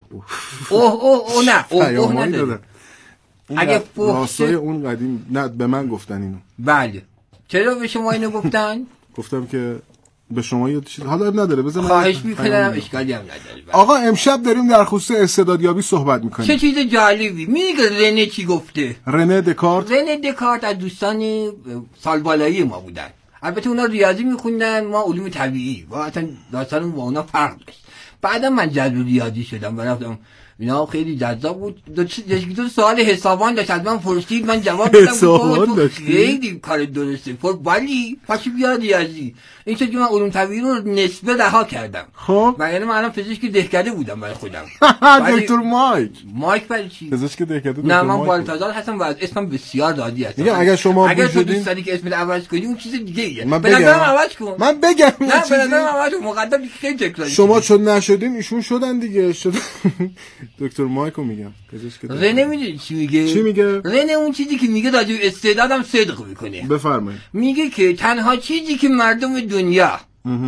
اوه نه اوه نداره. اگه راستای اون قدیم نه به من گفتن اینو. بله چرا به شما اینو گفتن؟ گفتم که به شما یه چیز حالا نداره بزن خواهش میکنم اشکالی هم نداره. آقا امشب داریم در خصوص استعدادیابی صحبت میکنیم. چه چیز جالبی. میگه رنه چی گفته؟ رنه دکارت از دوستان سال بالایی ما بودن. البته اونا ریاضی میخوندن ما علوم طبیعی و اصلا داستانمون با اونا فرق داشت. بعدم من جذب ریاضی شدم و رفتم اینا خیلی جذاب بود. دو سوال حسابان داشت از من پرسید من جواب دادم خیلی کار درسته ولی پاشو بیا ریاضی. این شد که من علوم طبیعی رو نسبه رها کردم. خب و یعنی من الان پزشک دهکده بودم برای خودم. دکتر مایک برای چی؟ پزشک دهکده. نه من بالتازار هستم و از اسمم بسیار دادی هستم. میگم اگر شما تو دوست داری که اسمت عوض کنی اون چیز دیگه ایه. من بگم عوض کن. من بگم نه به نظرم عوض کن. مقدم خیلی تکراری. شما چون نشدین ایشون شدن دیگه. شدن دکتر مایکو میگم پزشک. رنه میدونی چی میگه؟ رنه اون چیزی که میگه راجع به استعدادم صدق میکنه. بفرمایید. میگه که تنها چیزی که مردم دنیا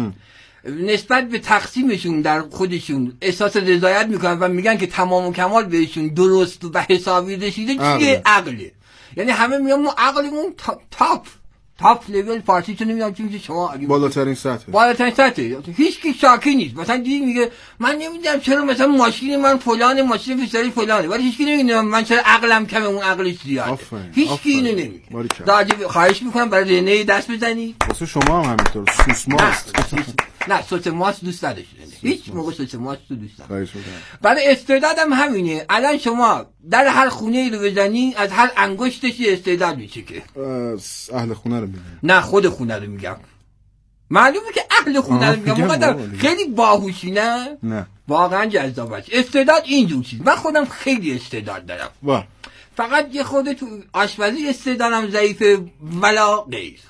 نسبت به تقسیمشون در خودشون احساس رضایت میکنن و میگن که تمام و کمال بهشون درست و حسابی رسیده چیه؟ عقله. یعنی همه میگن ما عقلمون تاپ لول فارسی تو نمیدونم چی میشه شما بالاترین سطح. هیچ کی شاکی نیست. مثلا دیگه میگه من نمیدونم چرا مثلا ماشین من فلان ماشین فلانی فلانه ولی هیچ کی نمیدونه من چرا عقلم کمه اون عقلش زیاده. هیچ کی اینو نمیگه. راجع خواهش میکنم برای رنه دست بزنید. واسه شما هم همینطور سوسماست. نه سوت ماست دوست نداشت. هیچ موقع سوت ماست تو دوست نداشت. خواهش میکنم. برای استعدادم همینه. الان شما در هر خونه رو بزنی از هر انگشتش استعداد میچکه. اهل خونه رو میگم. نه خود خونه رو میگم. معلومه که اهل خونه رو میگم. خیلی باهوشی نه واقعا جذابه. استعداد اینجور چیز. من خودم خیلی استعداد دارم. فقط یه خود تو آشپزی استعدادم ضعیفه ولا غیر.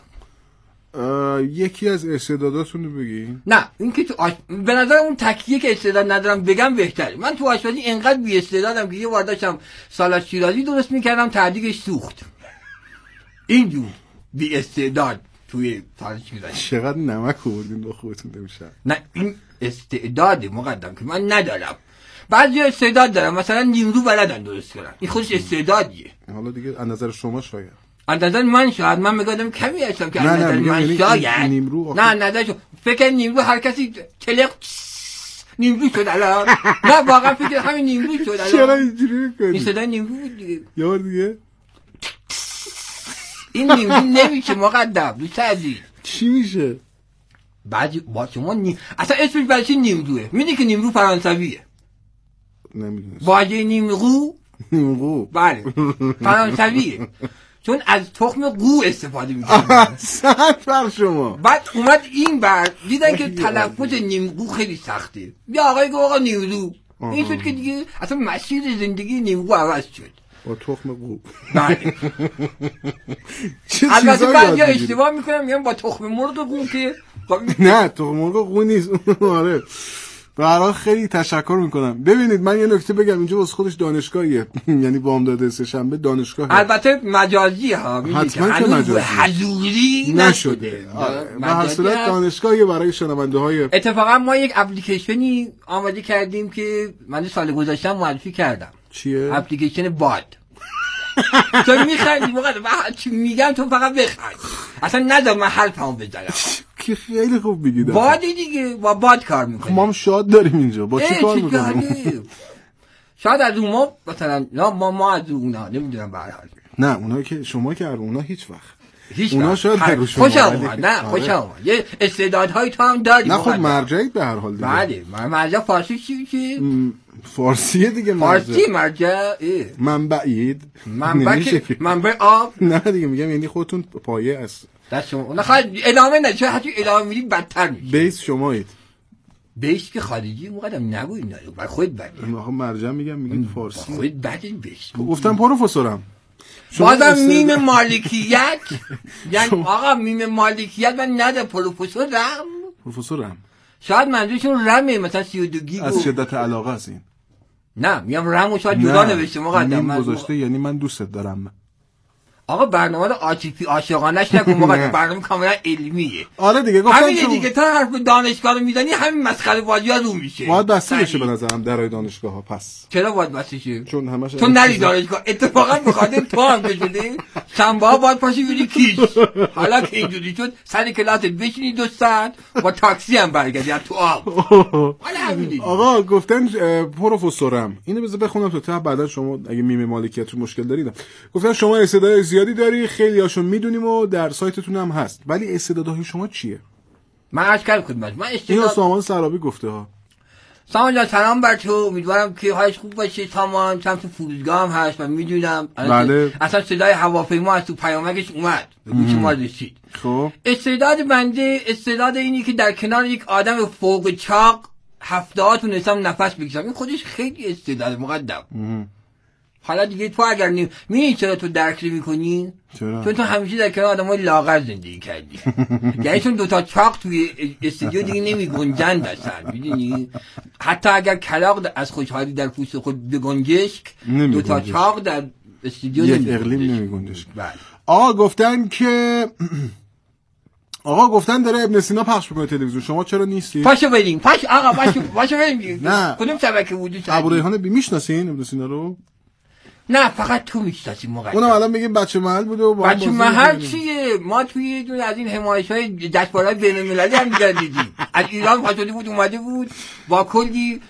یکی از استعداداتون رو بگی؟ نه این که به نظر اون تکیه که استعداد ندارم بگم بهتره. من تو آشپزی اینقدر بی استعدادم که یه بار داشتم سالاد شیرازی درست میکردم تعدیقش سوخت. اینجور بی استعداد توی سالاد شیرازی. چقدر نمک آوردین با خودتون نمیشه. نه این استعداد مقدم که من ندارم. بعضی استعداد دارم مثلا نیمرو بلدن درست کنن. این خودش استعدادیه. حالا دیگه از نظر شما شاید. از نظر من شاید من میگم کمی هستم که از نظر من شاید نه نظر شو فکر نیمرو هر کسی تلق نیمرو شد الان. نه واقعا فکر همین نیمرو شد الان. چرا اینجوری میکنی؟ این صدای نیمرو بود دیگه. یه بار دیگه این نیمرو نمیشه مقدم دوست عزیز. چی میشه؟ بعد با شما اصلا اسمش برای چی نیمروه؟ میدونی که نیمرو فرانسویه. نمیدونم. واژه نیمرو بله فرانسویه. چون از تخم قو استفاده میکنن. سخت بر شما. بعد اومد این بر دیدن که تلفظ نیمرو خیلی سخته. بیا آقای گفت آقا نیمرو. این شد که دیگه اصلا مسیر زندگی نیمرو عوض شد. با تخم قو. بله. البته بعضی اشتباه میکنم میگم با تخم مرغ قو که نه تخم مرغ قو نیست. آره. برای خیلی تشکر میکنم. ببینید من یه نکته بگم اینجا واسه خودش دانشگاهیه. یعنی بامداد سه‌شنبه دانشگاه. البته مجازی ها. حتما که مجازی. حضوری نشده. به هر صورت دانشگاهیه برای شنونده های. اتفاقا ما یک اپلیکیشنی آماده کردیم که من سال گذشته معرفی کردم. چیه؟ اپلیکیشن باد. تو میخندی موقع چی میگم تو فقط بخند. اصلا نذار من حرفمو بزنم. که خیلی خوب میگید. باد دیگه با باد کار میکنه. ما هم شاد داریم اینجا. با چی کار میکنیم؟ شاید از اون ما مثلا ما از اونا نمیدونم به هر حال. نه اونا که شما که اونا هیچ وقت. اونا شاید در شما. خوشم اومد. نه خوشم اومد. یه استعدادهای تو هم داری. نه خب مرجعی به هر حال دیگه. بله مرجع فارسی چی؟ فارسیه دیگه فارسی مرجع منبعید. منبع آب. نه دیگه میگم یعنی خودتون پایه است. دست شما. نه خواهد ادامه نه چون حتی ادامه میدید بدتر میشه. بیس شمایید. بیس که خارجی مقدم نگوید نه برای خود بده. آخه مرجع میگید فارسی. خود بده بیس. گفتم پروفسورم. بازم میم مالکیت یعنی آقا میم مالکیت من نده پروفسورم شاید منظورشون رمه مثلا 32 گیگ از شدت علاقه است این. نه میگم رمو شاید جدا نوشته مقدم من گذاشته یعنی من دوستت دارم. آقا برنامه رو عاطفی عاشقانه‌اش نکن مقدم، برنامه کاملا علمیه. آره دیگه گفتم همین دیگه تا حرف دانشگاه رو میزنی همین مسخره بازی‌ها رو میشه. باید بسته بشه به نظرم درای دانشگاه‌ها. پس چرا باید بسته شه؟ چون همش تو نری دانشگاه، اتفاقا به خاطر تو هم که شده شنبه‌ها باید پاشی بری کیش. حالا که اینجوری شد سر کلاست بشینی 2 ساعت با تاکسی هم برگردی تو آب. حالا همین. آقا گفتن پروفسورم اینو بذار بخونم تو ته، بعدا شما اگه میمه مالکیت رو مشکل دارید. گفتن شما استعداد زیادی داری، خیلی هاشون میدونیم و در سایتتون هم هست، ولی استعدادهای شما چیه؟ من عرض کردم خدمت من اینو سامان سرابی گفته ها. سامان جان سلام بر تو، امیدوارم که حالش خوب باشه. سامان چند تا فرودگاه هم هست و میدونم بله. اصلا صدای هواپیما از تو پیامکش اومد به گوش ما رسید. خب استعداد بنده استعداد اینی که در کنار یک آدم فوق چاق هفته‌ها تونستم نفس بکشم، این خودش خیلی استعداد مقدم. حالا دیگه تو اگر می‌بینی چرا تو درک نمی‌کنی؟ چرا؟ چون تو همیشه در کنار آدمای لاغر زندگی کردی. یعنی چون 2 تا چاق توی استودیو دیگه نمی‌گنجند اصلا، می‌دونی؟ حتی اگر کلاغ از خوشحالی در پوست خود بگنجشک، 2 تا چاق در استودیو یک اقلیم نمی‌گنجشک. بله. آقا گفتن داره ابن سینا پخش می‌کنه تلویزیون، شما چرا نیستی؟ پاشو بریم. آقا پاشو بریم. نه. کدوم شبکه بود؟ ابوریحان میشناسین ابن سینا رو؟ نه فقط تو میشناسی مقدم. اونم الان میگیم بچه محل بوده و بچه محل چیه؟ ما توی یه دونه از این حمایش‌های جشنواره‌های بین‌المللی هم دیگر دیدیم. از ایران پاشده بود اومده بود با کلی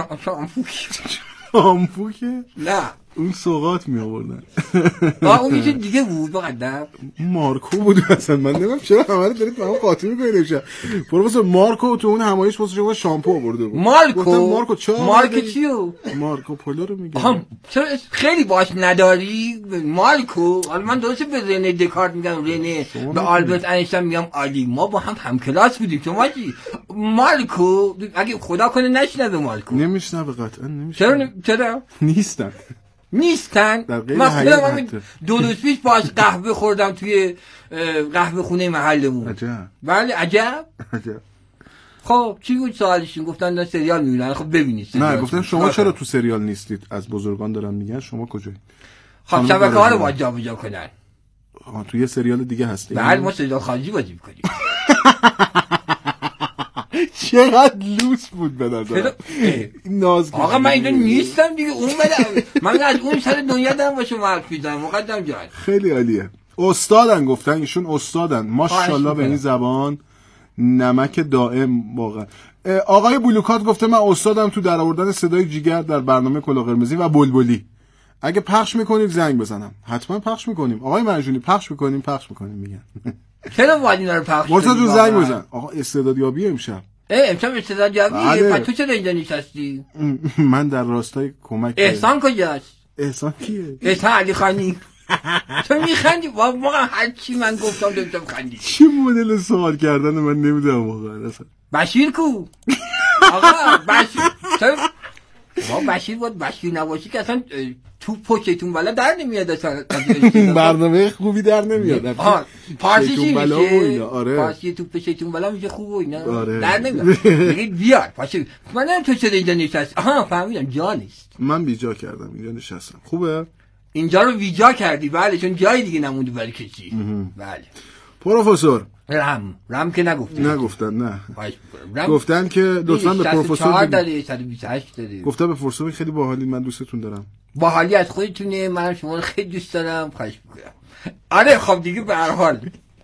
شامپوکه؟ نه اون سوغات می آوردن. اون یه دیگه بود مقدم. مارکو بود اصلا. من نمیدونم چرا همه رو دارید با هم قاطی می‌کنید امشب. پروفسور مارکو تو اون همایش واسه شما شامپو آورده بود. مارکو چرا؟ مارکو چیو؟ مارکو پولو رو میگم. چرا خیلی باش نداری؟ مارکو حالا من درسته به رنه دکارت میگم، رنه به آلبرت اینشتین میگم عالی، ما با هم کلاس بودیم. شما چی؟ مارکو اگه خدا کنه نشنوه مارکو. نمیشنوه قطعا نمیشنوه. چرا؟ نیستن. من خودم 2 روز پیش باش قهوه خوردم توی قهوه خونه محلمون. عجب. بله عجب. خب چی بود سوالشون؟ گفتن دارن سریال میبینن. خب ببینید. نه گفتن شما چرا تو سریال نیستید؟ از بزرگان دارن میگن شما کجایی؟ خب شبکه‌ها رو باید جابجا کنن. تو یه سریال دیگه هستی؟ بله ما سریال خارجی بازی می‌کنیم. چقدر لوس بود به نظر. آقا من اینجا نیستم دیگه، اون بدم. من از اون سر دنیا دارم با شما حرف میزنم مقدم جان. خیلی عالیه. استادن گفتن ایشون استادن. ماشاءالله به این زبان نمک دائم واقعا. آقای بلوکات گفته من استادم تو درآوردن صدای جیگر در برنامه کلاه قرمزی و بلبلی. اگه پخش میکنید زنگ بزنم. حتما پخش میکنیم. آقای مرجونی پخش میکنیم میگن. چرا باید اینا رو پخش کنیم؟ مرتضی زنگ بزن. آقا استعدادیابی امشب. امشب استعدادیابیه. پس تو چرا اینجا نشستی؟ من در راستای کمک. احسان کجاست؟ احسان کیه؟ احسان علی خانی. تو میخندی واقعا هر چی من گفتم داشتم خندی. چه مدل سوال کردن من نمیدونم واقعا اصلا. بشیر کو؟ آقا بشیر بشیر بود. بشیر نباشی که اصلا تو پشتتون بالا در نمیاد اصلا. برنامه خوبی در نمیاد. پارسی چی میشه؟ آره. پارسی تو پشتتون بالا میشه خوب و اینا. آره. در نمیاد. بگید بیار پاشو. من تو چرا اینجا نشستی؟ فهمیدم جا نیست. من بیجا کردم اینجا نشستم. خوبه؟ اینجا رو ویجا کردی. بله چون جای دیگه نمونده برای کسی. بله. پروفسور رم که نگفتن نه. گفتن که لطفا به پروفسور داره 128 داره. گفتن به پروفسور خیلی باحالی، من دوستتون دارم. باحالی از خودتونه، من شما رو خیلی دوست دارم. خواهش می‌کنم. آره خب دیگه به هر حال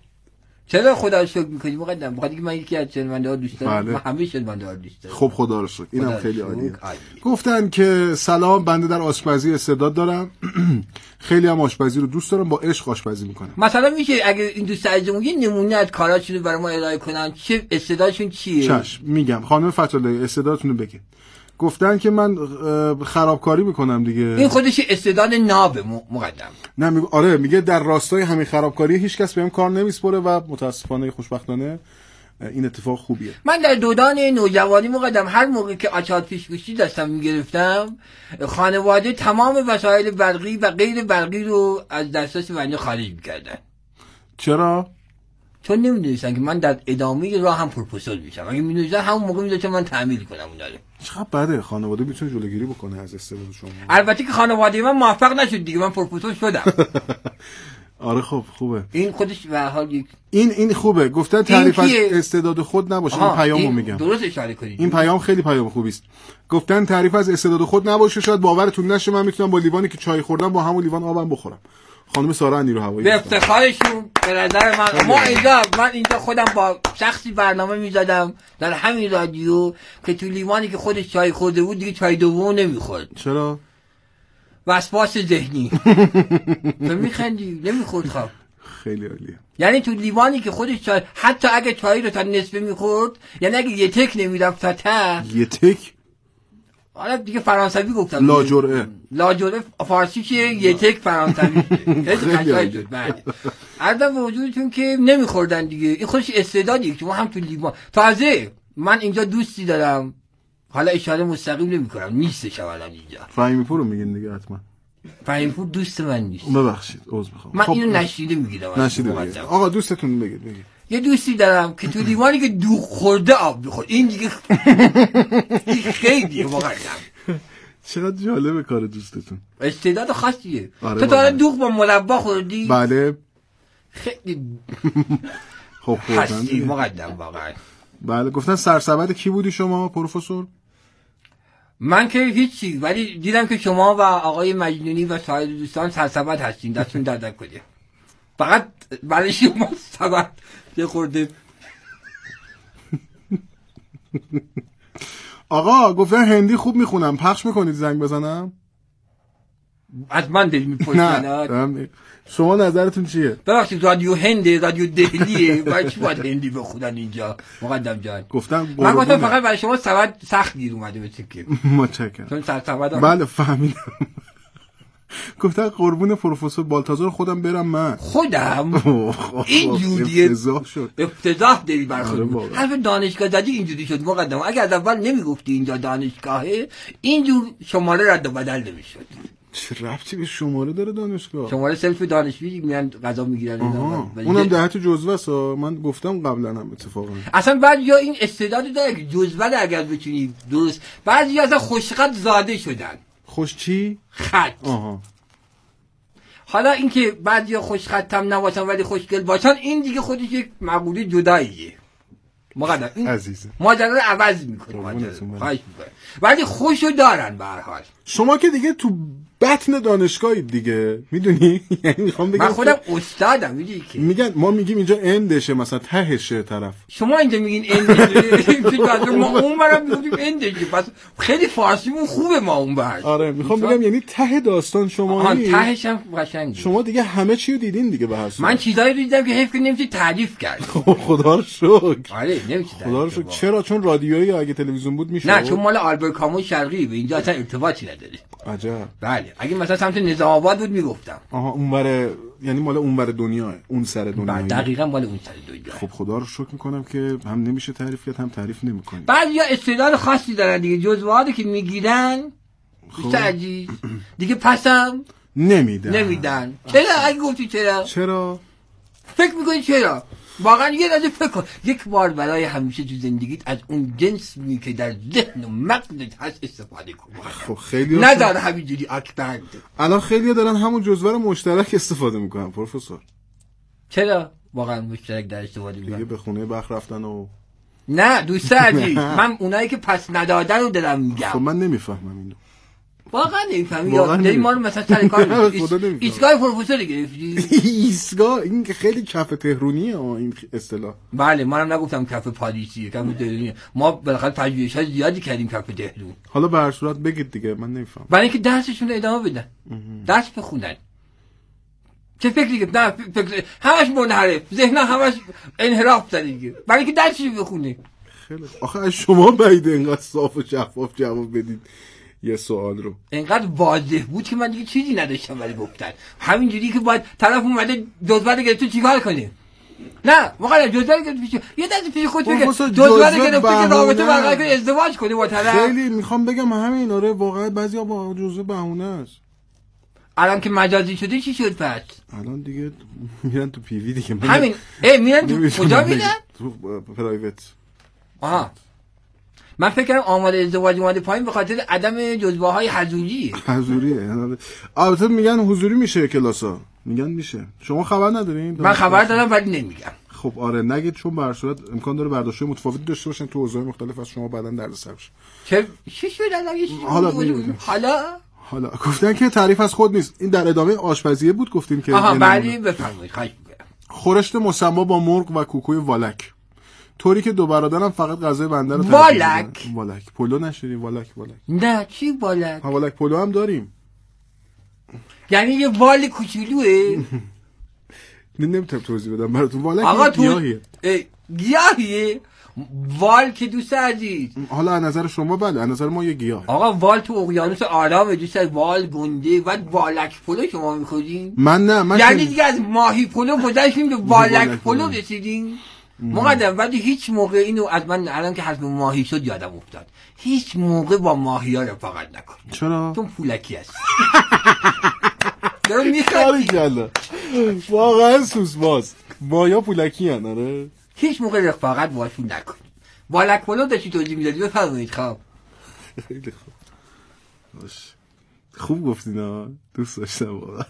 چرا خدا رو شکر می‌کنی مقدم؟ بخاطر اینکه من یکی از شنونده‌ها دوست دارم. من همه شنونده‌ها دوست دارم. خب خدا رو شکر. اینم خیلی عالیه. گفتن که سلام، بنده در آشپزی استعداد دارم. خیلی هم آشپزی رو دوست دارم، با عشق آشپزی میکنم. مثلا میشه اگه این دوست عزیزمون یه نمونه از کاراشون رو برای ما ارائه کنن؟ چه استعدادشون چیه؟ چشم میگم. خانم فتح‌اللهی استعدادتون رو بگید. گفتن که من خرابکاری میکنم دیگه. این خودش استعداد نابه مقدم. نه آره میگه در راستای همین خرابکاری هیچ کس بهم کار نمیسپره و متاسفانه خوشبختانه این اتفاق خوبیه. من در دوران نوجوانی مقدم هر موقع که آچار پیشگوشتی دستم میگرفتم، خانواده تمام وسایل برقی و غیر برقی رو از دسترس بنده خارج میکردن. چرا؟ چون نمیدونستن که من در ادامه راه هم پروفسور میشم. اگه میدونستن همون موقع میذاشتن من تعمیل کنم اونا رو. چقدر بده. خانواده میتونه جلوگیری بکنه از استعداد شما. البته که خانواده من موفق نشد دیگه، من پروفسور شدم. آره خب خوبه این خودش به هر حال یک این خوبه. گفتن تعریف از استعداد خود نباشه. این پیامو میگم درست اشاره کنید. این پیام خیلی پیام خوبی است. گفتن تعریف از استعداد خود نباشه. شاید باورتون نشه من میتونم با لیوانی که چای خوردم با همون لیوان آبم بخورم. خانم سارا اندیروهوایی به افتخارشون به نظر من اینجا خودم با شخصی برنامه میزدم در همین رادیو که تو لیوانی که خودش چای خورده بود دیگه چای دوم نمیخورد. چرا؟ وسواس ذهنی. تو میخندی نمیخورد. خب خیلی عالیه. یعنی تو لیوانی که خودش چای، حتی اگه چای رو تا نصفه میخورد، یعنی اگه یه تک نمیرفت تا ته، یه تک حالا دیگه فرانسوی گفتم لاجرعه فارسی که یه تک فرانسوی خیلی قشنگ شد. بعد عرضم به وجودتون که نمیخوردن دیگه. این خودش استعدادیه که ما هم تو لیوان. تازه من اینجا دوستی دارم، حالا اشاره مستقیم نمی‌کنم، نیستش الان اینجا. فهیمی پور رو میگین دیگه حتما. فهیمی پور دوست من نیست. ببخشید عذر میخوام. من اینو نشیده میگیرم. نشیده. آقا دوستتون بگید. یه دوستی دارم که تو لیوانی که دوغ خورده آب میخورد. این دیگه خیلی واقعا. چقدر جالبه کار دوستتون. استعداد خاصیه. آره تو تا الان دوغ با مربا خوردی؟ بله. خیلی خب هستی مقدم واقعا. بله. گفتن سرسبد کی بودی شما پروفسور؟ من که هیچی، ولی دیدم که شما و آقای مجنونی و سایر دوستان سرسبد هستین. دستون درد کنه. فقط برای شما سبد یه خورده. آقا گفتن هندی خوب میخونم، پخش میکنید زنگ بزنم؟ از من دل میپرسن. شما نظرتون چیه؟ ببخشید رادیو هنده، رادیو دهلیه، برای چی باید هندی بخونن اینجا مقدم جان؟ من گفتم فقط برای شما سبد سخت گیر اومده به سکه. متشکرم. چون سبد بله فهمیدم. گفتن قربون پروفسور بالتازار خودم برم من. خودم این جوریه افتضاح داری برخورد. حرف دانشگاه زدی اینجوری شد مقدم. اگه از اول نمیگفتی اینجا دانشگاهه اینجور شماره رد و بدل نمیشد. چه ربطی به شماره داره دانشگاه؟ شماره سلف دانشجویی میان غذا میگیرن. اونم دهت جزوه است. من گفتم قبلا هم اتفاقا. اصلا بعضیا این استعداد داره که جزوه اگر بتونی درست. بعضیا اصلا خوشخط زاده شدن. خوش چی؟ خط. حالا اینکه بعضیا خوشخط هم نباشن ولی خوشگل باشن این دیگه خودش یک مقوله جداییه. مقدم این عزیزه ماجرا رو عوض میکنه. خواهش میکنم. ولی خوشو دارن به هر حال. شما که دیگه تو بطن دانشگاهی دیگه میدونی. یعنی میخوام بگم من خودم استادم میدونی که میگن ما میگیم اینجا اندشه مثلا تهشه طرف. شما اینجا میگین اندشه. ما اون برام میگیم اندشه. پس خیلی فارسیمون خوبه ما اون بر. آره میخوام بگم یعنی ته داستان شما تهش هم قشنگه. شما دیگه همه چی رو دیدین دیگه به هر صورت. من چیزایی دیدم که حیف که نمیشه تعریف کرد. خدا رو شکر. آره نمیشه. خدا رو شکر. چرا؟ چون رادیویی اگه تلویزیون بود میشه. نه چون مال آلبرت کامو شرقی به اینجا اصلا ارتباطی نداره. عجب. بله اگه مثلا سمت نظام آباد بود میگفتم. اونور یعنی مال اونور دنیاه، اون سر دنیا. دقیقاً مال اون سر دنیا. خب خدا رو شکر میکنم که هم نمیشه تعریف کرد هم تعریف نمیکنی. بعضیا استعداد خاصی دارن دیگه، جزوه‌ای که میگیرن خب عزیز دیگه پسم نمیدن. چرا؟ اگه گفتی چرا؟ فکر میکنی چرا؟ واقعا یه لحظه فکر کن. یک بار برای همیشه تو زندگیت از اون جنس که در ذهن و مغزت هست استفاده کن. خب خیلی نداره همینجوری اکبر. الان خیلی‌ها دارن همون جزوه رو مشترک استفاده میکنن پروفسور. چرا واقعا مشترک در استفاده میکنن؟ دیگه به خونه بخ رفتن و نه دوست عزیز من اونایی که پس ندادن رو دارم میگم. خب من نمیفهمم اینو. واقعا نمیفهمی. یا داری ما رو مثلا سر کار ایستگاه پروفسور گرفتی. ایستگاه این که خیلی کف تهرونیه این اصطلاح. بله منم نگفتم کف پاریسیه، کف تهرونیه. ما بالاخره پژوهش‌های زیادی کردیم کف تهرون. حالا به هر صورت بگید دیگه من نمیفهمم. برای اینکه درسشون ادامه بدن. درس بخونن. چه فکری که نه فکر همش منحرف، ذهن همش انحراف داره دیگه. برای اینکه درسشو بخونه. خیلی آخه از شما بعید اینقدر صاف و شفاف جواب بدید یه سوال رو. اینقدر واضح بود که من دیگه چیزی نداشتم ولی گفتن. همینجوری که باید طرف اومده جزوه رو گرفته چیکار کنه؟ نه واقعا جزوه رو گرفته یه دست پیش خودت بگه جزوه رو گرفته که رابطه برقرار کنی ازدواج کنی با طرف. خیلی میخوام بگم همین. آره واقعا بعضیا با جزوه بهونه است. الان که مجازی شده چی شد پس؟ الان دیگه میرن تو پیوی دیگه. همین میرن تو کجا میرن؟ تو پرایوت. آها من فکر کردم آمار ازدواج اومده پایین به خاطر عدم جزوه‌های حضوریه. البته میگن حضوری میشه کلاسا. میگن میشه. شما خبر ندارین؟ من خبر دارم ولی نمیگم. خب آره نگید، چون به هر صورت امکان داره برداشت متفاوتی داشته باشن تو اوضاع مختلف از شما، بعدن دردسر بشه. چی شد الان؟ حالا گفتن که تعریف از خود نیست. این در ادامه آشپزیه بود گفتیم که بله بفرمایید. خواهش می‌کنم. خورشت مسما با مرغ و کوکوی والک، طوری که دو برادرم فقط غذای بنده رو والک پلو نشدیم. والک نه چی والک؟ والک پلو هم داریم. یعنی یه وال کوچولوئه. نمیتونم توضیح بدم براتون. والک گیاهیه. وال که دوست عزیز، حالا از نظر شما بله، از نظر ما یه گیاه. آقا وال تو اقیانوس آرام دوست، وال گنده و والک پلو شما میخورین؟ من یعنی دیگه از ماهی پلو گذشتیم به والک پلو رسیدیم. مقدم ولی هیچ موقع اینو از من الان که حسب ماهی شد یادم افتاد، هیچ موقع با ماهی ها رفاقت نکن. چرا؟ چون پولکی هست. دارم میخوایی واقعا سوسماست. ماهی پولکی هن. آره هیچ موقع رفاقت باشون نکن. والک پلو داشتی توضیح میدادی بفرمایید. خواب خیلی خوب گفتین ها، دوست داشتم واقعا.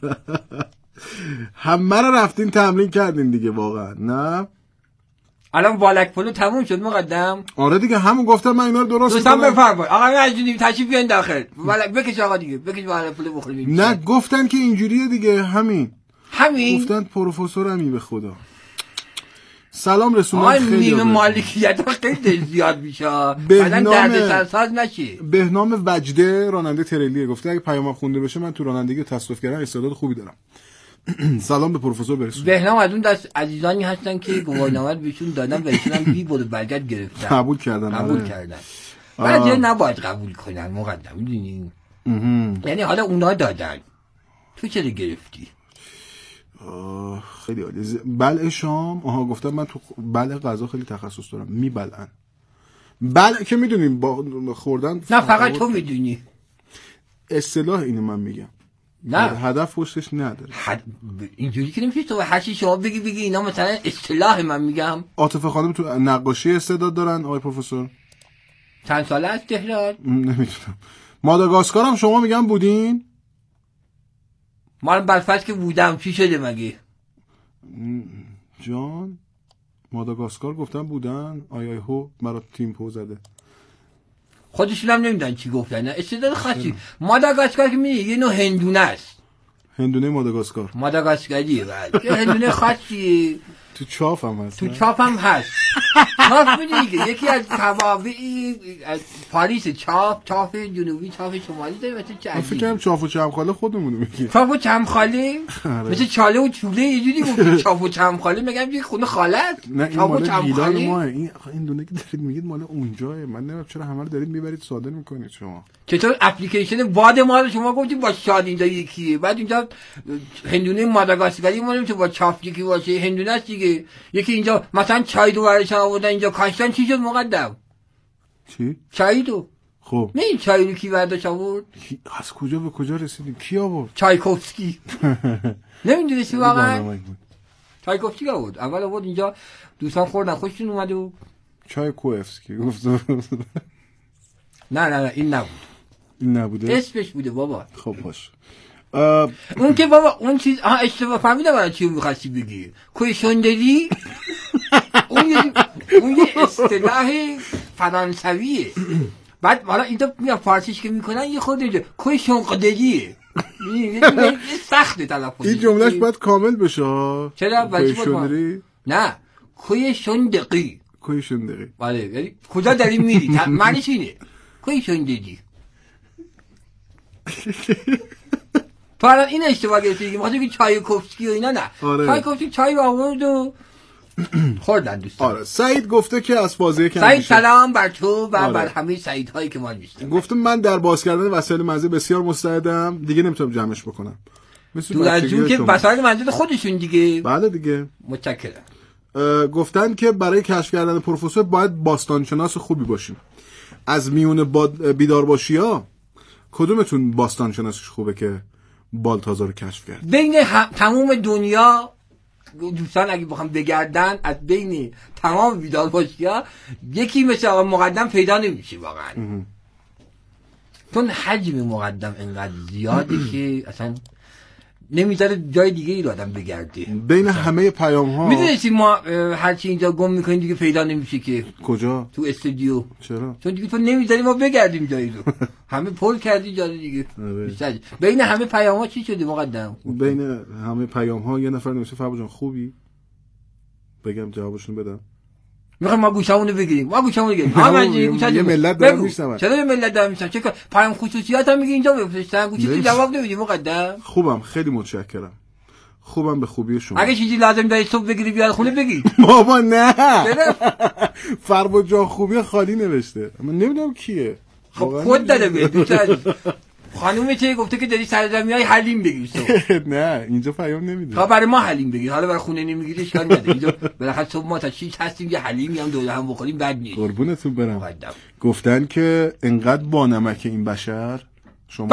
همه رو رفتین تمرین کردین دیگه واقعا. نه الان والک پلو تموم شد مقدم. آره دیگه همون گفتم من اینا رو درست دوستان بفرمایید. آقا مجنونی تشریف بیارین داخل. والک بکش آقا دیگه، بکش والک پلو بخوریم. نه گفتن که اینجوریه دیگه. همین گفتن پروفسور امی به خدا. سلام رسوندن. خیلی نیمه مالکیت خیلی زیاد میشه. بعدن دردسرساز نشی. بهنام وجده راننده تریلیه گفته اگه پیامم خونده بشه من تو رانندگی تصادف کردن استعداد خوبی دارم. سلام به پروفسور برسون. بهنام از اون دست عزیزانی هستن که گواهینامه بهشون دادن و ایشون هم بی بود برگرد گرفتن. قبول کردن. بعضی نباید قبول کنن مقدم، میدونین؟ یعنی حالا اونا دادن تو چرا گرفتی؟ خیلی عالی. بلع شام. گفتم من تو بلع غذا خیلی تخصص دارم. میبلعن. بلع که میدونیم با خوردن. نه فقط تو میدونی. اصطلاح اینو من میگم. نه هدف پشتش نداره. اینجوری که نمیشه تو هر چی شما بگی اینا مثلا اصطلاح من میگم. عاطفه خانم تو نقاشی استعداد دارن آقای پروفسور. چند ساله از تهران؟ نمیدونم. ماداگاسکار هم شما میگم بودین؟ من برفت که بودم چی شده مگه؟ جان ماداگاسکار گفتم بودن. آی هو مرا تیم پو زده. خودشون هم نمیدن چی گفتن. نه استعداد خاصی. ماداگاسکار که میگه یه نوع هندونه است. هندونه ماداگاسکار. ماداگاسکاریه بعد. یه هندونه خاصی. تو چاپ هم هست. چاپ میدونی یکی از توابعی از پاریس چاپ جنوبی، چاپ شمالی داره. مثل چه عجیب. فکر کنم چاپ و چمخاله خودمونو میگی. چاپ و چمخاله مثل چاله و چوله یه جوری گفت. چاپ و چمخاله میگم یه خونه خالت. چاپ و چمخاله این دونه که دارید میگید مال اونجاه. من نمیدونم چرا همه رو دارید میبرید صادر میکنید شما. چطور اپلیکیشن باد ما رو شما گفتید با شاد اینجا یکیه، بعد اینجا هندونه ماداگاسکاری ما نمیشه با چاپ یکی باشه. هندونه است دیگه. یکی اینجا مثلا چای دو برش آوردن اینجا کاشتن. چی شد مقدم؟ چی؟ چای دو. خب نه این چای رو کی برداشت آورد؟ از کجا به کجا رسیدیم؟ کی آورد؟ چایکوفسکی. نمیدونی چی واقعا؟ چایکوفسکی آورد. اول آورد اینجا دوستان خوردن خوششون اومد و چایکوفسکی گفت. نه این نبود. این نبوده؟ اسمش بوده بابا. خب باش. اون که بابا اون چیز اشتباه فهمیدم برای چی می‌خواستی بگی. کوشندری اون یه اصطلاح فرانسویه. بعد حالا اینجا میگن فارسیش که میکنن یه خود اینجا کوشندریه. یه سخته تلفظ. این جملهش باید کامل بشه. چرا؟ کوشندری؟ نه کوشندقی. کوشندقی. بله یعنی کجا داری میری؟ معنیش اینه. کوشندری. تو الان این اشتباه گرفتی که می‌خواستی که چایکوفسکی و اینا. نه چایکوفسکی چای آورد و خوردن دوستان. آره سعید گفته که از بازی کم سعید سلام بر تو و بر همه سعیدهایی که ما می‌شناسیم. گفته من در باز کردن وسایل منزل بسیار مستعدم، دیگه نمیتونم جمعش بکنم. دور از جون که وسایل منزل خودشون دیگه. بله دیگه. متشکرم. گفتن که برای کشف کردن پروفسور باید باستانشناس خوبی باشیم. از میون بیدارباشی‌ها کدومتون باستانشناسیش خوبه که بالتازا رو کشف کرد؟ بین تمام دنیا دوستان اگه بخوام بگردن از بین تمام بیدارباشی‌ها یکی مثل آقا مقدم پیدا نمیشه واقعا. چون حجم مقدم انقدر زیاده که اصلا نمیذاره جای دیگه ای آدم بگرده. بین همه پیام ها میدونستی ما هرچی اینجا گم میکنیم دیگه پیدا نمیشه که. کجا؟ تو استودیو. چرا؟ چون دیگه تو نمیذاری ما بگردیم جایی رو. همه پر کردی جایی دیگه. بین همه پیام ها چی شده مقدم؟ بین همه پیام ها یه نفر نوشته فربا جان خوبی؟ بگم جوابشون بدم. میخوام ما گوشمونو بگیریم. ما گوشمونو بگیریم. یه ملت دارم میشنم. چرا یه ملت دارم میشنم؟ چه پیام خصوصیات هم میگی اینجا بفرستن. گوشی جواب نمیدی مقدم. خوبم، خیلی متشکرم. خوبم به خوبی شما. اگه چیزی لازم داری صبح بگیری بیاد خونه بگی. بابا نه. فربا جان خوبی خالی نوشته. من نمیدونم کیه. خب خود داده بده. خانومه چه گفته که داری سرزمینای حلیم بگیر. نه اینجا پیام نمیده. تا برای ما حلیم بگیر. حالا برای خونه نمیگیری اشکال نداره. اینجا بالاخره صبح ما تا 6 هستیم یه حلیمی هم دوله هم بخوریم بد نیست. قربونتون برم. گفتن که انقدر با نمک این بشر شما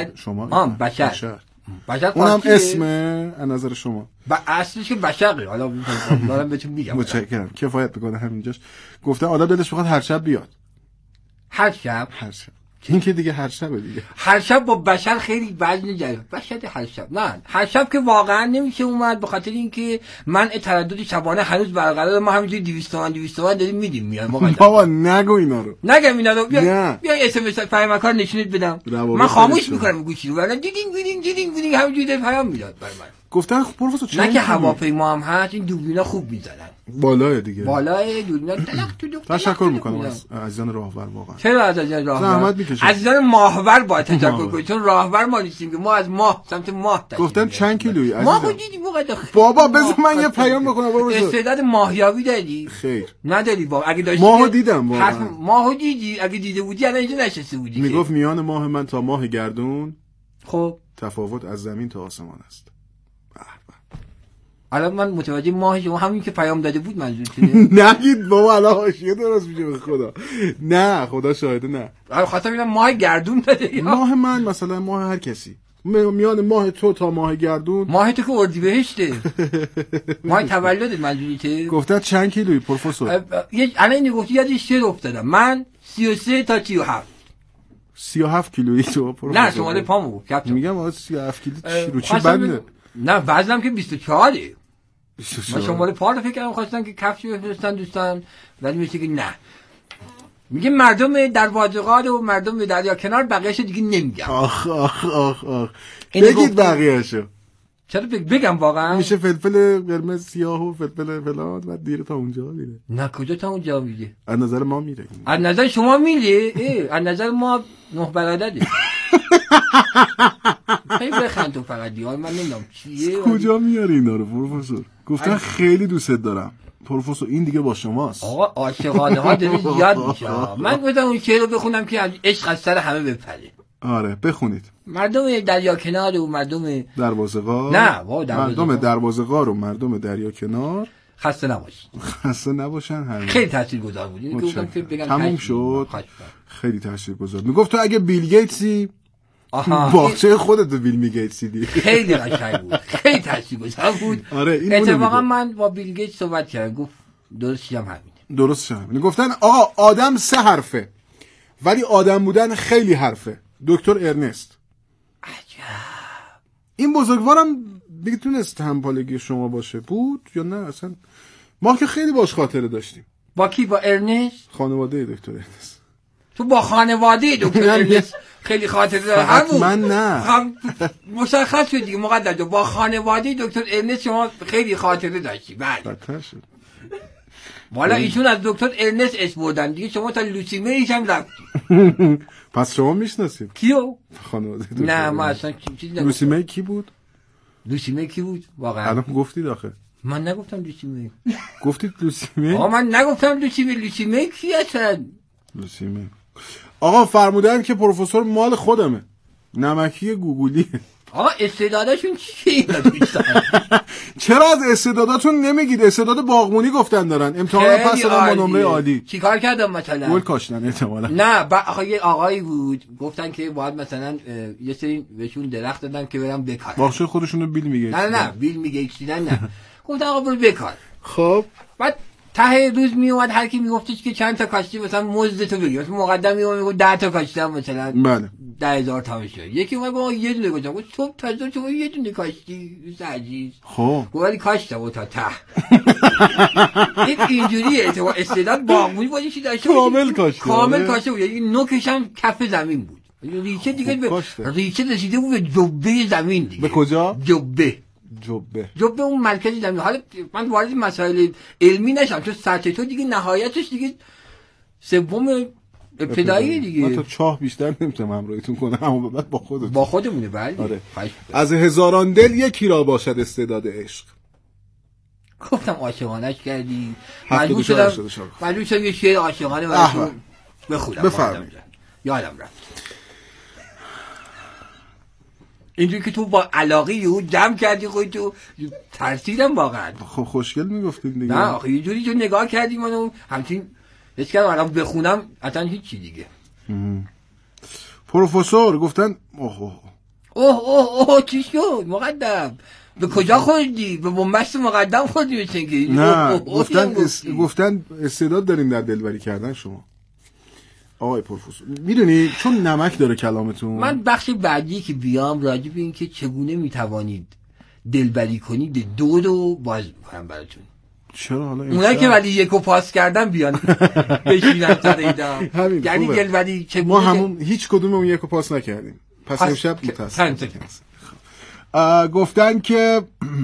بشر اونم اسمه از نظر شما اصلش که بشقه. حالا دارم بهتون میگم. متشکرم کفایت میکنه همینجاش. گفتن آدم دلش بخواد هر شب بیاد. هر شب این که دیگه هر شب دیگه. هر شب با بشر خیلی وزن جدید. بشر هر شب نه، هر شب که واقعا نمیشه اومد، به خاطر اینکه منع تردد شبانه هنوز برقراره. ما همینجوری 200 تومن داریم میدیم میاد. بابا نگو اینا رو. نگم اینا رو. بیا اس ام اس پیام کار نشونت بدم. من خاموش میکنم گوشی رو. ولی دیدین همینجوری پیام میاد برام. گفتن پروفسور چرا نه که هواپیما هم هست این دوربینا خوب میزنن بالای دیگه. بالای دوربینا تشکر میکنم از عزیزان راهور. واقعا چرا از عزیزان راهور زحمت میکشید؟ عزیزان ماهور با تشکر کنید چون راهور ما نیستیم که ما از ماه سمت ماه تشکر. گفتن چند کیلویی عزیزم؟ ما دیدیم بابا بذار من یه پیام بکنم بابا. استعداد ماهیابی داری؟ خیر نداری بابا. اگه داشتی ماهو دیدم واقعا. ماهو دیدی؟ اگه دیده بودی الان اینجا نشسته بودی. میگفت میان ماه من تا ماه گردون خب تفاوت از زمین تا آسمان است. الان من متوجه ماه شما همین که پیام داده بود منظورتونه. نگید بابا الان حاشیه درست میشه به خدا. نه خدا شاهده نه. خاطر میگم ماه گردون داده. ماه من مثلا ماه هر کسی میان ماه تو تا ماه گردون. ماه تو که اردیبهشته. ماه تولدت منظورته. گفتن چند کیلویی پروفسور؟ الان اینو گفتی یادش شعر افتادم. من 33 تا 37. 37 کیلویی تو پروفسور؟ نه شمال پامو میگم آقا 37 کیلو رو چی بنده؟ نه وزنم که 24. من شمال پا رو فکر کردم خواستن که کفش بفرستن دوستان ولی میشه که نه. میگه مردم در واجقاد و مردم دریا کنار بقیه‌شو دیگه نمیگم. آخ بگید بقیه‌شو. چرا بگم واقعا؟ میشه فلفل قرمز سیاه و فلفل فلان و دیره تا اونجا میره. نه کجا تا اونجا میره؟ از نظر ما میره. از نظر شما میره؟ از نظر ما نه برادره. خیلی بخند تو فقط دیوار من نمیدونم چیه. کجا میاری اینا رو پروفسور؟ گفتن خیلی دوست دارم. پروفسور این دیگه با شماست. آقا عاشقانه ها داره زیاد میشه. من گفتم اون شعر رو بخونم که عشق از سر همه بپره. آره بخونید. مردم دریا کنار و مردم دروازه‌غار. نه مردم دروازه‌غار و مردم دریا کنار خسته نباشید. خسته نباشن. همین خیلی تاثیرگذار بود. اینو گفتم که بگم تموم شد. خیلی تاثیرگذار. میگفت تو اگه بیل گیتسی باغچه خودت رو بیل گیتسی دی. خیلی قشنگ بود. خیلی تاثیرگذار بود. آره این اتفاقا من با بیل گیتس صحبت کردم گفت درستش هم همینه. درستش همینه. گفتن آقا آدم 3 حرفه ولی آدم بودن خیلی حرفه. دکتر ارنست. عجب. این بزرگوارم میتونست همپالگی شما باشه بود یا نه اصلا؟ ما که خیلی باش خاطره داشتیم. با کی؟ با ارنست؟ خانواده دکتر ارنست. تو با خانواده دکتر ارنست خیلی خاطره داری؟ من نه. مشخص شد دیگه مقدر با خانواده دکتر ارنست شما خیلی خاطره داشتی. بله. والا ایشون از دکتر ارنست اسم بردن دیگه شما تا لوسیمه ایش هم رفتی. پس شما میشناسید کیو؟ خانواده نه ما اصلا چیزی نگفتم. لوسیمه کی بود؟ لوسیمه کی بود واقعا؟ الان گفتید آخه. من نگفتم لوسیمه. گفتید لوسیمه؟ آقا من نگفتم لوسیمه کی اصلا؟ لوسیمه آقا فرمودن که پروفسور مال خودمه. نمکی گوگلیه. آقا استعدادشون چیه دوستان؟ چرا از استعداداتون نمیگید؟ استعداد باغبونی گفتن دارن. امتحان پس دادن با نمره عالی. چیکار کردم مثلا؟ گل کاشتن احتمالاً. نه آخه یه آقایی بود گفتن که باید مثلا یه سری بهشون درخت دادن که برن بکارن. باغچه خودشونو بیل میگه. نه بیل میگه چیدن نه. گفتن آقا برو بکار. خب بعد ته روز می اومد هر کی میگفتش که چند تا کاشتی مثلا مزد تو بگیر، مثلا مقدم میگفت 10 تا کاشتی هم مثلا بله 10,000 تومان شد. یکی اومد گفت یه دونه گفتم گفت صبح تا شما یه دونه کاشتی عزیز. خب گفت ولی کاشتم تا ته. اینجوریه تو استعداد باقی بودی داشته کامل کاشته، کامل کاشته بود، یعنی نوکش هم کف زمین بود، ریشه دیگه به ریشه رسیده بود به جبه زمین دیگه. به کجا؟ جبه اون مرکز زمین. حالا من وارد مسائل علمی نشم چون سطح تو دیگه نهایتش دیگه سوم ابتدایی دیگه. من تا چاه بیشتر نمیتونم همراهیتون کنم، اما بعد با خودمونه. بله آره. از هزاران دل یکی را باشد استعداد عشق. گفتم عاشقانش کردی، مجبور شدم یه شعر عاشقانه براتون بخونم. بفرمایید. یادم رفت اینجوری که تو با علاقه یهو جمع کردی خودتو، ترسیدم واقعا. خب خوشگل میگفتید دیگه. نه آخه یه جوری جو نگاه کردی منو همچین هیچ کردم الان بخونم اصلا هیچی دیگه. پروفسور گفتن اوه چی شد مقدم؟ به کجا خوردی؟ به بنبست مقدم خوردی مثل که؟ نه گفتن استعداد دارین در دلبری کردن شما آقای پروفسور. میدونی چون نمک داره کلامتون، من بخش بعدی که بیام راجع به این که چگونه میتوانید دلبری کنید دو باز میکنم براتون. چرا حالا اونایی که ولی یکو پاس کردن بیان بشینن سر اینا. یعنی دلبری ما همون هیچ کدوممون یکو پاس نکردیم، پس امشب متاسفم. گفتن که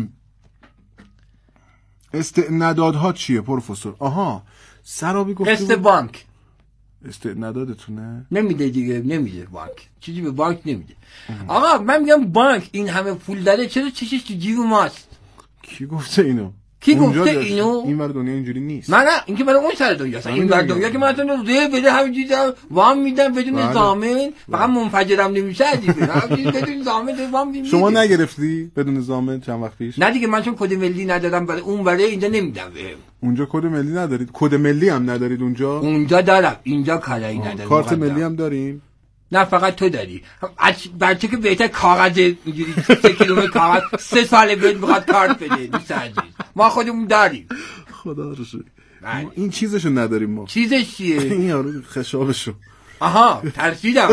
استعدادها چیه پروفسور؟ آها سرابی گفت بانک استعدادتونه نمیده دیگه، نمیده بانک چیزی به بانک نمیده. آقا من میگم بانک این همه پول داره چرا چشش تو جیب ماست؟ کی گفته اینو؟ کی گفته اینو؟ این ور دنیا اینجوری نیست. من نه اینکه برای اون سر دنیاست. این ور دنیا که من اصلا ره بده همینجوری وام میدم بدون ضامن، فقط منفجرم نمیشه دیگه. همینجوری بدون ضامن وام میدم. شما نگرفتی بدون ضامن چند وقت پیش؟ نه دیگه من چون کد ملی ندادم برای اون برای اینجا نمیدم بهم. اونجا کد ملی ندارید؟ کد ملی هم ندارید اونجا؟ اونجا دارم، اینجا کاری ندارم. کارت ملی هم دارین؟ نه فقط تو داری. بچه که بهتر کاغذ اینجوری 3 کیلومتر کاغذ 3 ساله بهت میخواد کارت بده. دوست عزیز ما خودمون داریم. خدا رو شکر. این چیزشو نداریم ما. چیزش چیه؟ این یارو خشابشو. آها ترسیدم.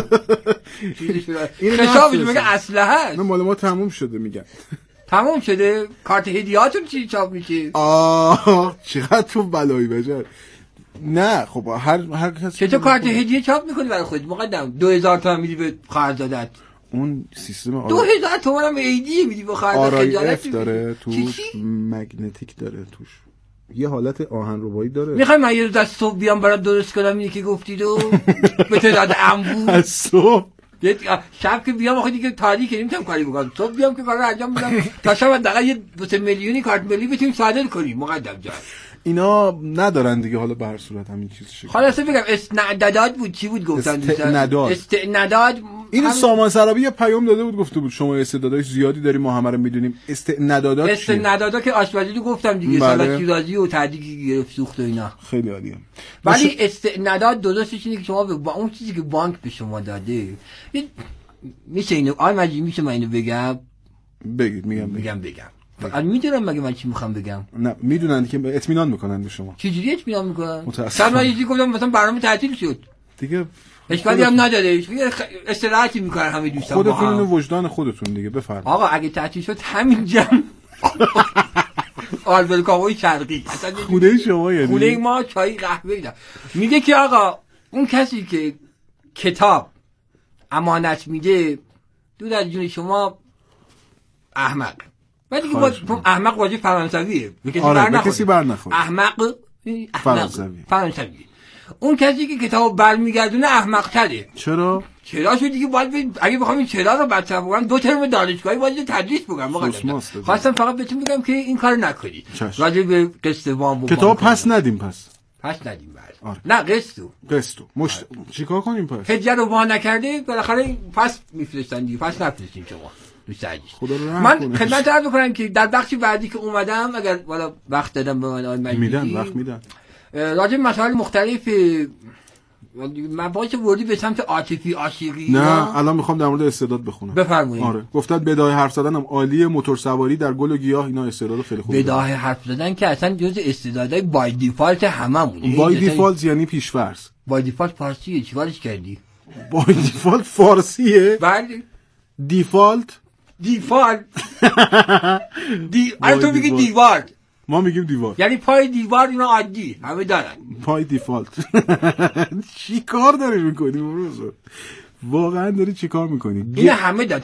خشابش میگه اسلحه است. نه مال ما تموم شده میگن. تموم شده؟ کارت هدیهاتون چی چاپ میشه؟ چقدر تو بلایی بجر. نه خب هر کسی چطور کارت هدیه چاپ میکنی برای خودت مقدم؟ 2000 تومان میدی به خواهرزادت. اون سیستم 2000 تومان هم ایدی میدی به خواهرزادت. RIF داره توش، مگنتیک داره توش، یه حالت آهن ربایی داره. میخوای من یه روز از صبح بیام برات درست کنم اینی که گفتید و به تعداد انبوه از صبح شب که بیام آخه دیگه تاریکه نمیتونم کاری بکنم. صبح بیام که کارو انجام بدم تا شب حداقل یه 2 میلیونی کارت ملی بتونیم صادر کنیم مقدم جان. اینا ندارن دیگه. حالا به هر صورت همین چیز شکل. خلاصه بگم استعداد بود. چی بود گفتن؟ استعداد. این سامان سرابی یه پیام داده بود گفته بود شما استعدادای زیادی داریم ما همه رو میدونیم. استعدادا که آشپزی رو گفتم دیگه. سالاد شیرازی و تعدیقی گرفت سوخت و اینا. خیلی عالیه. ولی استعداد درستش اینه که شما با اون چیزی که بانک به شما داده میشه اینو میشه من اینو بگم؟ بگید. میگم فقط میدونم مگه من چی میخوام بگم؟ نه میدونن که اطمینان میکنن به شما. چجوری اطمینان میکنن؟ متأسفم. من یه گفتم مثلا برنامه تعطیل شد دیگه اشکالی هم نداره. استراحتی میکنن همه دوستان خودتون اینو وجدان خودتون دیگه. بفرمایید آقا اگه تعطیل شد همین جمع آلبرکاوی شرقی اصلا خونه شما یعنی خونه ما چای قهوه اینا. میگه که آقا اون کسی که کتاب امانت میده دور از جون شما احمق. بعد دیگه احمق واژه فرانسویه. کسی بر نخوره. احمق فرانسوی. اون کسی که کتابو برمیگردونه احمق تره. چرا شد دیگه باید اگه بخوام این چرا رو بدتر بگم 2 ترم دانشگاهی باید تدریس بگم. خواستم فقط بهتون بگم که این کارو نکنید. راجع به قسط وام کتاب پس ندیم. پس ندیم. نه قسطو چیکار کنیم پس؟ هدیه رو وا نکرده بالاخره پس میفرستن دیگه. پس نفرستین شما. من خدمت عرض بکنم که در بخش بعدی که اومدم اگر والا وقت دادم به من میدن وقت میدن راجع به مسائل مختلف من باید وردی به سمت عاطفی عاشقی. نه الان میخوام در مورد استعداد بخونم. بفرمایید. آره گفتن بداهه حرف زدنم عالیه، موتور سواری در گل و گیاه اینا استعداد خیلی خوبه. بداهه حرف زدن که اصلا جزء استعدادهای بای دیفالت هممونه. بای دیفالت یعنی پیش‌فرض. بای دیفالت فارسیه، چیکارش کردی؟ بای دیفالت فارسیه؟ بله. دیفالت تو میگی دیوار، ما میگیم دیوار، یعنی پای دیوار. اینا عادی همه دارن پای دیفالت. چی کار داری میکنی؟ واقعا داری چی کار میکنی؟ این همه دارن.